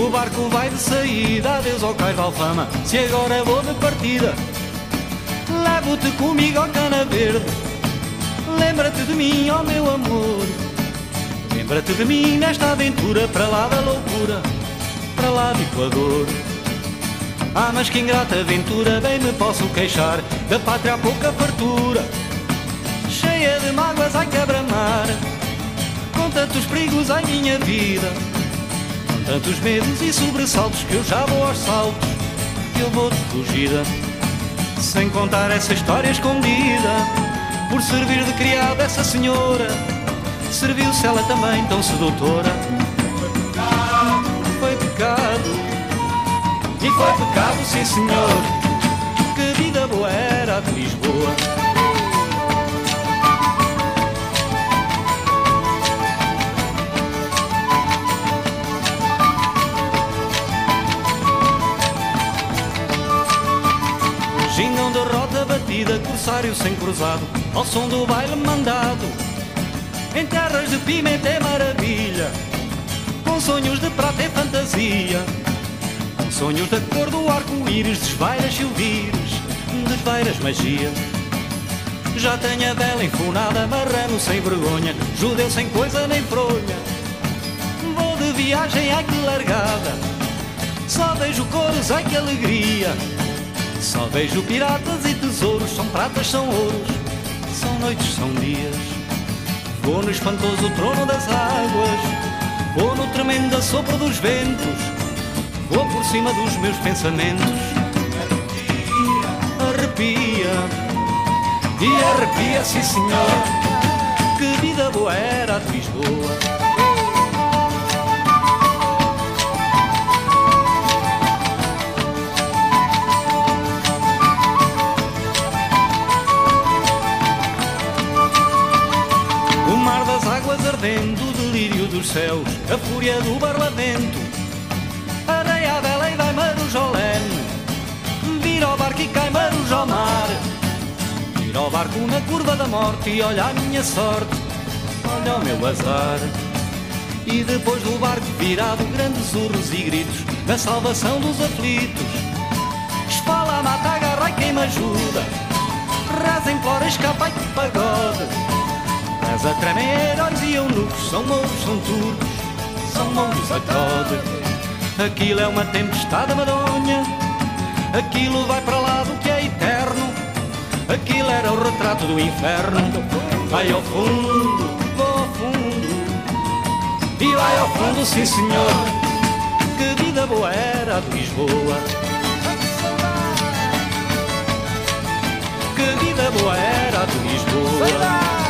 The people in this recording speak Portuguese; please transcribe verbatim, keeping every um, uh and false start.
O barco vai de saída, adeus ao cais de Alfama. Se agora vou de partida, levo-te comigo ao Cana Verde. Lembra-te de mim, ó meu amor. Lembra-te de mim nesta aventura, para lá da loucura, para lá do Equador. Ah, mas que ingrata aventura, bem me posso queixar da pátria há pouca fartura, cheia de mágoas, ai quebra-mar, com tantos perigos, ai minha vida, com tantos medos e sobressaltos, que eu já vou aos saltos, que eu vou de fugida, sem contar essa história escondida, por servir de criada essa senhora, serviu-se ela também tão sedutora. Foi pecado, e foi pecado, sim senhor, que vida boa era a de Lisboa. Gingão de rota batida, corsário sem cruzado, ao som do baile mandado, em terras de pimenta é maravilha, com sonhos de prata e fantasia, com sonhos da cor do arco-íris, desvairas e ouvires, desvairas magia. Já tenho a vela enfunada, marrano sem vergonha, judeu sem coisa nem fronha. Vou de viagem, ai que largada, só vejo coros, ai que alegria. Só vejo piratas e tesouros, são pratas, são ouros, são noites, são dias. Vou no espantoso trono das águas, vou no tremendo assopro dos ventos, vou por cima dos meus pensamentos. Arrepia, e arrepia, sim senhor, que vida boa era a de Lisboa. Ardendo o delírio dos céus, a fúria do barlavento, areia a vela e vai marujolene, vira ao barco e cai marujo ao mar, vira ao barco na curva da morte e olha a minha sorte, olha o meu azar. E depois do barco virado, grandes urros e gritos da salvação dos aflitos, espala, mata, agarra e quem me ajuda, reza, implora, escapa e que pagode. Mas a tremem heróis e eunucos, são mouros, são turcos, são mouros a code. Aquilo é uma tempestade madonha, aquilo vai para lá do que é eterno, aquilo era o retrato do inferno. Vai ao fundo, vou ao fundo, e vai ao fundo, sim senhor, que vida boa era a de Lisboa. Que vida boa era a de Lisboa.